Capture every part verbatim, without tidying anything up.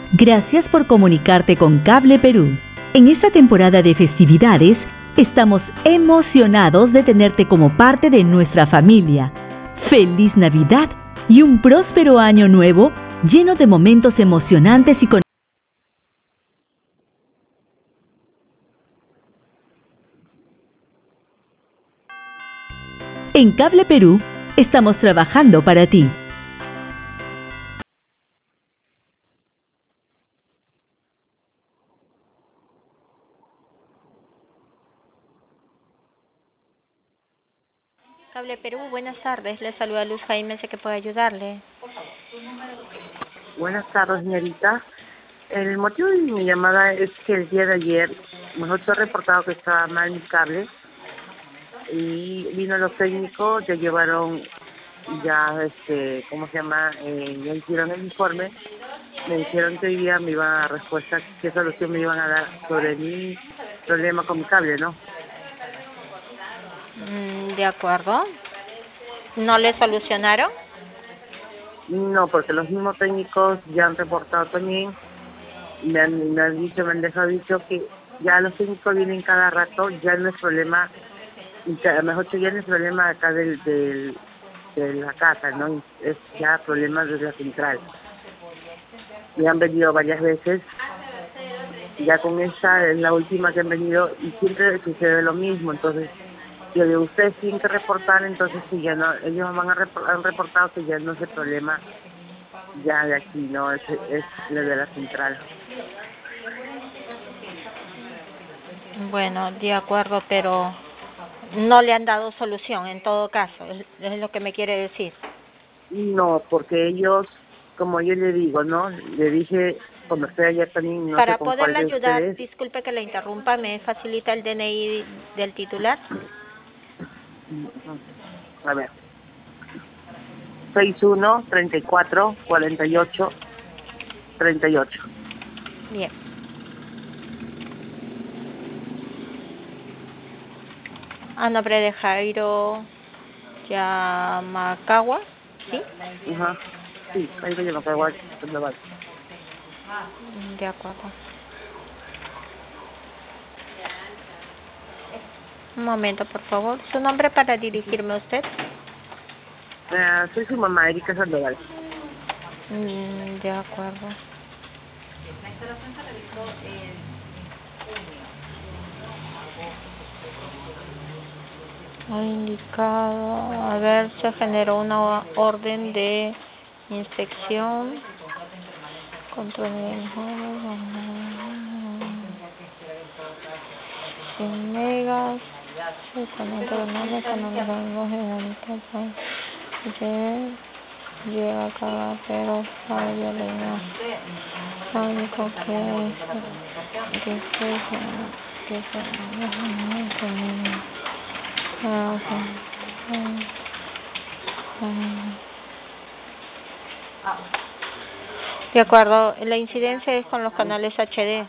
Gracias por comunicarte con Cable Perú. En esta temporada de festividades, estamos emocionados de tenerte como parte de nuestra familia. ¡Feliz Navidad y un próspero año nuevo lleno de momentos emocionantes y con... En Cable Perú, estamos trabajando para ti. Cable Perú, buenas tardes. Le saluda Luz Jaime, sé que puede ayudarle. Buenas tardes, señorita. El motivo de mi llamada es que el día de ayer nosotros he reportado que estaba mal mi cable y vino los técnicos, ya llevaron, ya, este, ¿cómo se llama? Eh, ya hicieron el informe, me dijeron que hoy día me iban a dar respuesta, qué solución me iban a dar sobre mi problema con mi cable, ¿no? Mm, de acuerdo. ¿No le solucionaron? No, porque los mismos técnicos ya han reportado también, me han, me han dicho, me han dejado dicho que ya los técnicos vienen cada rato, ya no es problema, y que a lo mejor ya no es problema acá del, del, de la casa, ¿no? Es ya problema de la central. Y han venido varias veces, ya con esta es la última que han venido y siempre sucede lo mismo, entonces yo digo, ustedes tienen que reportar, entonces si ya no, ellos van a repor, han reportado que ya no es el problema ya de aquí, no, es, es lo de la central. Bueno, de acuerdo, pero no le han dado solución en todo caso, es, es lo que me quiere decir. No, porque ellos, como yo le digo, ¿no? Le dije, cuando estoy allá también, no sé Para con cuál poderle de ayudar, ustedes. disculpe que le interrumpa, ¿me facilita el D N I del titular? A ver. seis uno, treinta y cuatro, cuarenta y ocho, treinta y ocho. Bien. A nombre de Jairo Yamakawa, ¿sí? Ajá. Sí, ahí me llamo igual. De acuerdo. Un momento, por favor. ¿Su nombre para dirigirme a usted? Uh, soy su mamá, Erika Sandoval. Mm, de acuerdo. Ha indicado, a ver, se generó una orden de inspección, control de cien megas, se conecta con el económico general, llega acá, pero falla leña, único que que se que se de acuerdo, la incidencia es con los canales H D.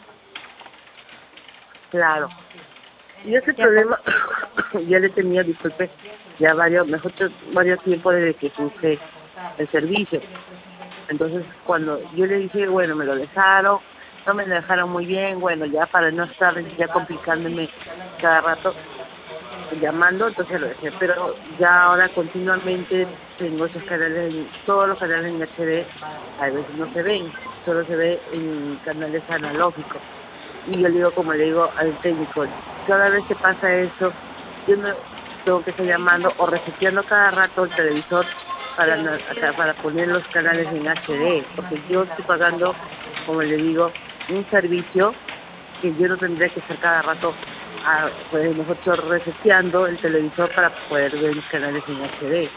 Claro. Y ese problema ya le tenía, disculpe, ya varios, mejor varios tiempos desde que puse el servicio. Entonces, cuando yo le dije, bueno, me lo dejaron, no me lo dejaron muy bien, bueno, ya para no estar ya complicándome cada rato llamando, entonces lo dejé. Pero ya ahora continuamente tengo esos canales, en, todos los canales en H D, a veces no se ven, solo se ve en canales analógicos. Y yo le digo, como le digo al técnico, cada vez que pasa eso, yo me tengo que estar llamando o reseteando cada rato el televisor para para poner los canales en H D, porque yo estoy pagando, como le digo, un servicio que yo no tendría que estar cada rato, a, pues nosotros reseteando el televisor para poder ver los canales en H D.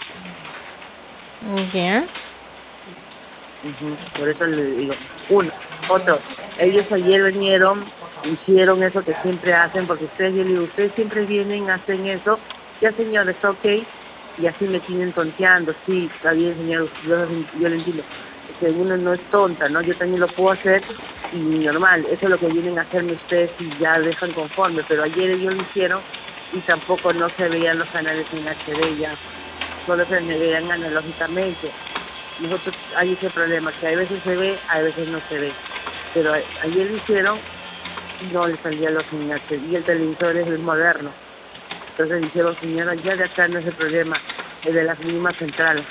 Ya. Uh-huh. Por eso le digo, uno, otro, ellos ayer vinieron, hicieron eso que siempre hacen, porque ustedes, yo le digo, ustedes siempre vienen, hacen eso, ya señor, está ok, y así me siguen tonteando, sí, está bien señor, yo, yo le entiendo, que uno no es tonta, ¿no? Yo también lo puedo hacer, y normal, eso es lo que vienen a hacerme ustedes y ya dejan conforme, pero ayer ellos lo hicieron, y tampoco no se veían los canales en H D ya, solo se me veían analógicamente. Nosotros hay ese problema, que a veces se ve, a veces no se ve. pero a- ayer lo hicieron y no le salía los enlaces, y el televisor es el moderno. Entonces dijeron, señora, ya de acá no es el problema, es de las mismas centrales.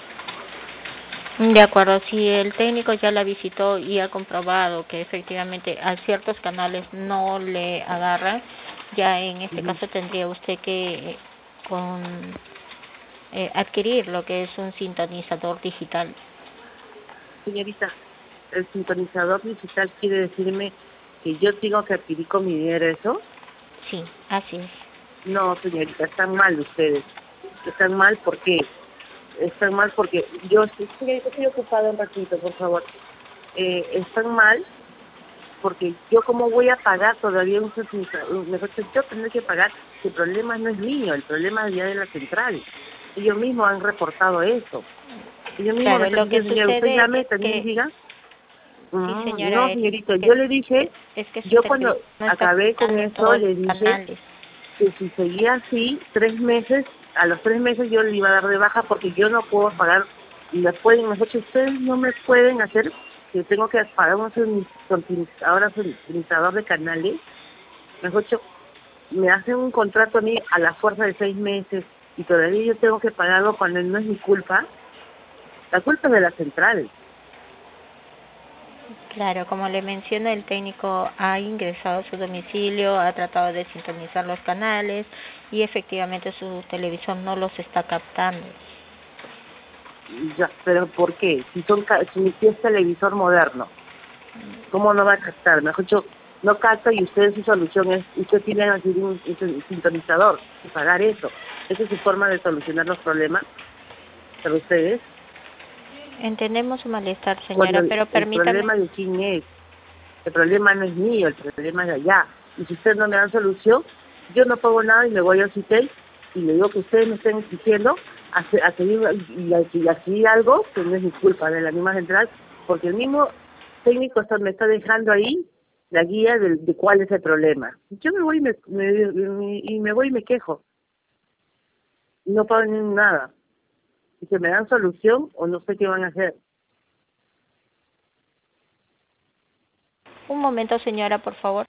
De acuerdo, si el técnico ya la visitó y ha comprobado que efectivamente a ciertos canales no le agarran, ya en este Ujú. caso tendría usted que eh, con eh, adquirir lo que es un sintonizador digital. Señorita, el sintonizador digital quiere decirme que yo tengo que adquirir con mi dinero eso. Sí, así es. No, señorita, están mal ustedes. Están mal porque están mal porque yo estoy, señorita, estoy ocupada un ratito, por favor. Eh, están mal porque yo como voy a pagar todavía un sintonizador, mejor dicho, yo tendré que pagar. El problema no es mío, el problema es ya de la central. Ellos mismos han reportado eso. Ellos mismos me Claro, están lo que diciendo, señora, usted sucede llame, es también que, diga. sí Mm, señora no, Eri, señorita, que yo le dije, es que su yo cuando televisor no está acabé con captando eso, todos le los dije canales. que si seguía así, tres meses, a los tres meses yo le iba a dar de baja porque yo no puedo pagar, y las pueden, mejor dicho, ustedes no me pueden hacer que tengo que pagar un soni- ahora suministrador de canales, mejor dicho, me hacen un contrato a mí a la fuerza de seis meses y todavía yo tengo que pagarlo cuando no es mi culpa. La culpa es de la central. Claro, como le menciono, el técnico ha ingresado a su domicilio, ha tratado de sintonizar los canales y efectivamente su televisor no los está captando. Ya, pero ¿por qué? Si son ca- si si es televisor moderno, ¿cómo no va a captar? Mejor dicho, no capta y usted su solución es, usted tiene que adquirir un, un sintonizador y pagar eso. Esa es su forma de solucionar los problemas para ustedes. Entendemos su malestar, Cuando señora, el, pero el permítame. problema de quién es, el problema no es mío, el problema es de allá. Y si ustedes no me dan solución, yo no pago nada y me voy al CITEL y le digo que ustedes me estén diciendo a, se- a seguir y a, y a seguir algo que no es mi culpa de la misma central, porque el mismo técnico está, me está dejando ahí la guía de, de cuál es el problema. Yo me voy y me, me- me- y me voy y me quejo. Y no pago ni nada. Y que me dan solución o no sé qué van a hacer. Un momento, señora, por favor.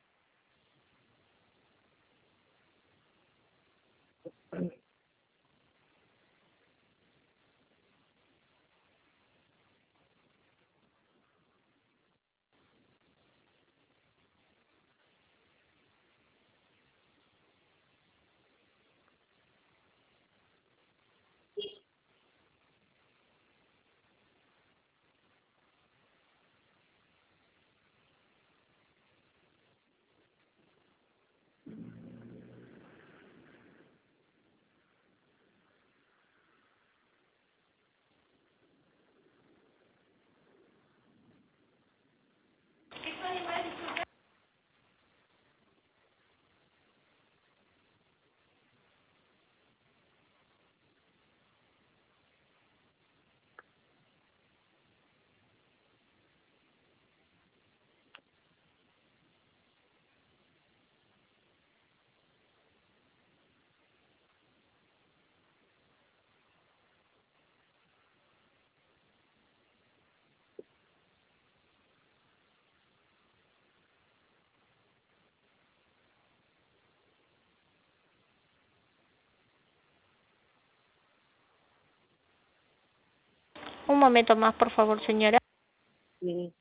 Un momento más, por favor, señora. Sí.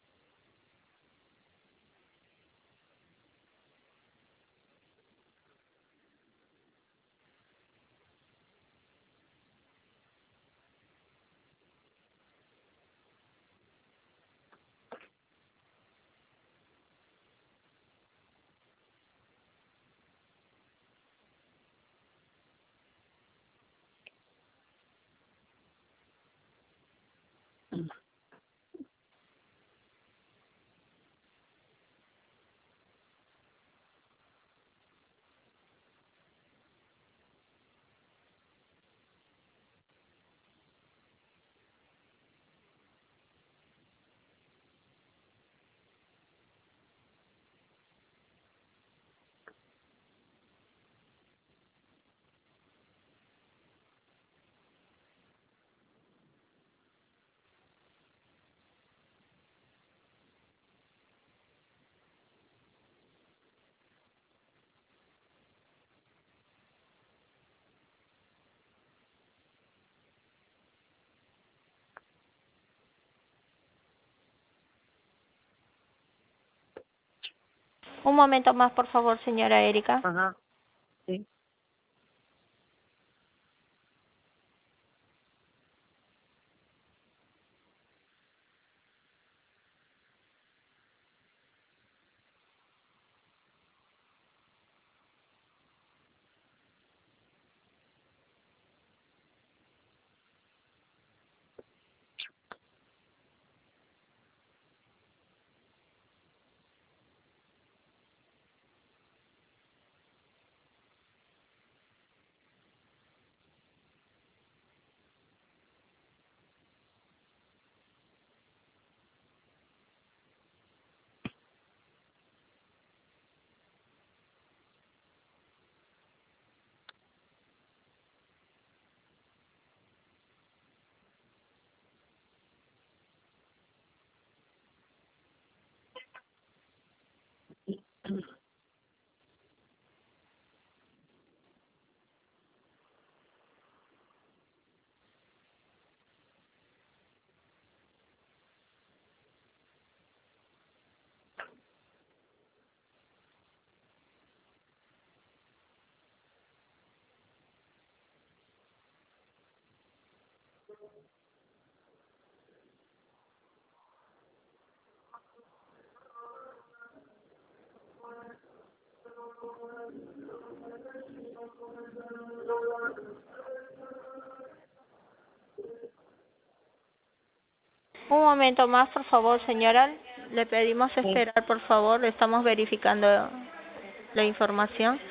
Un momento más, por favor, señora Erika. Ajá, sí. Un momento más, por favor, señora. Le pedimos Sí. esperar, por favor. Estamos verificando la información.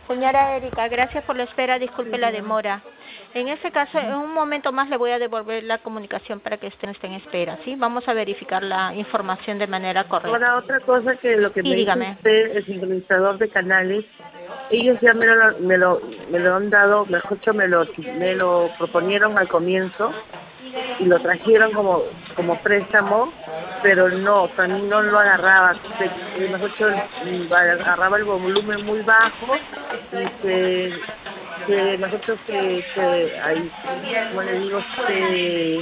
Señora Erika, gracias por la espera, disculpe la demora. En ese caso, en un momento más le voy a devolver la comunicación para que usted no esté en espera, ¿sí? Vamos a verificar la información de manera correcta. Ahora, otra cosa que lo que Sí, me dice dígame. usted, el sincronizador de canales, ellos ya me lo, me lo, me lo han dado, mejor dicho, me lo, me lo proponieron al comienzo y lo trajeron como como préstamo, pero no, o sea, no lo agarraba, se- mejor dicho, agarraba el volumen muy bajo y se, se mejor dicho, se, se, ahí, como le digo, se,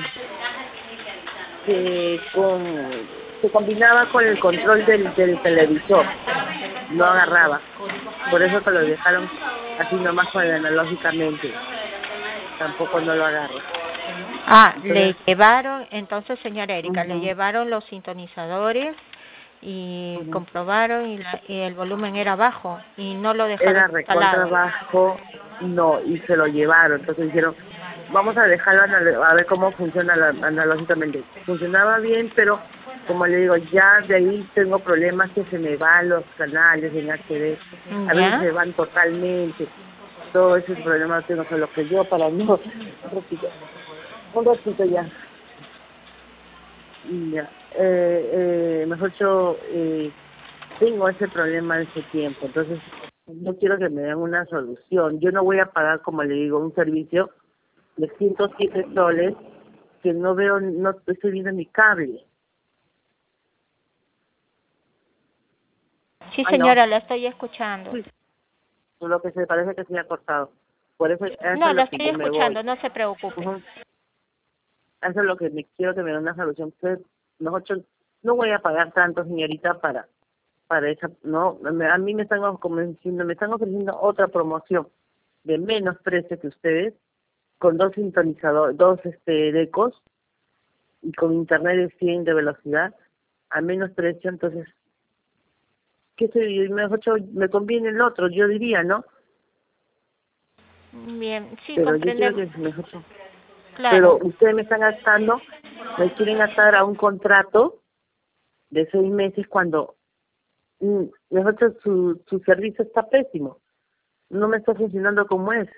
se, con, se combinaba con el control del, del televisor, no agarraba, por eso que lo dejaron así nomás con el analógicamente, tampoco no lo agarra. Ah, Entonces, le llevaron, entonces, señora Erika, uh-huh. le llevaron los sintonizadores y Uh-huh. comprobaron y, la, y el volumen era bajo y no lo dejaron Era recontra instalado. bajo, no, y se lo llevaron, entonces dijeron, vamos a dejarlo anal- a ver cómo funciona la- analógicamente. Funcionaba bien, pero como le digo, ya de ahí tengo problemas que se me van los canales en H D, a veces ¿Ya? se van totalmente, todo ese problema lo tengo, solo que yo para no, un ratito, un ratito ya. Ya, eh, eh, mejor yo eh, tengo ese problema de ese tiempo, entonces no quiero que me den una solución. Yo no voy a pagar, como le digo, un servicio de ciento siete soles que no veo, no estoy viendo mi cable. Sí, Ah, no, señora, la estoy escuchando. sí, lo que se parece que se me ha cortado. Por eso, eso No, es la lo que estoy yo me voy. escuchando, no se preocupe. Uh-huh. Eso es lo que me quiero que me den una solución. Entonces, nosotros no voy a pagar tanto, señorita, para para esa, no, me- a mí me están convenciendo, me están ofreciendo otra promoción de menos precio que ustedes, con dos sintonizadores, dos este decos y con internet de cien de velocidad a menos precio, entonces, ¿qué sé yo? Mejor yo- me conviene el otro, yo diría, ¿no? Bien, sí, Pero yo quiero comprendemos. que mejor yo- Pero Claro. ustedes me están gastando, me quieren atar a un contrato de seis meses cuando mm, mejor dicho, su, su servicio está pésimo, no me está funcionando como es.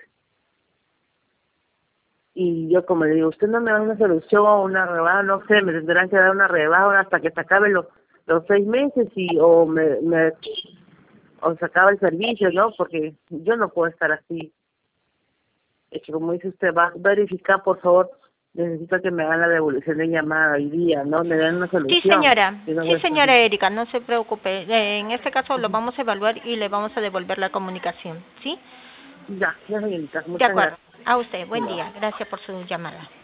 Y yo, como le digo, usted no me da una solución o una rebaja, no sé, me tendrán que dar una rebaja hasta que se acaben los, los seis meses y o me, me o se acaba el servicio, ¿no? Porque yo no puedo estar así. Es que como dice usted, va a verificar, por favor, necesito que me hagan la devolución de llamada hoy día, ¿no? Me dan una Sí, solución. señora. Yo no voy Sí, a estar señora así. Erika, no se preocupe. Eh, En este caso lo vamos a evaluar y le vamos a devolver la comunicación, ¿sí? Ya, ya señorita, De muchas acuerdo. gracias. A usted, buen Ya. día. Gracias por su llamada.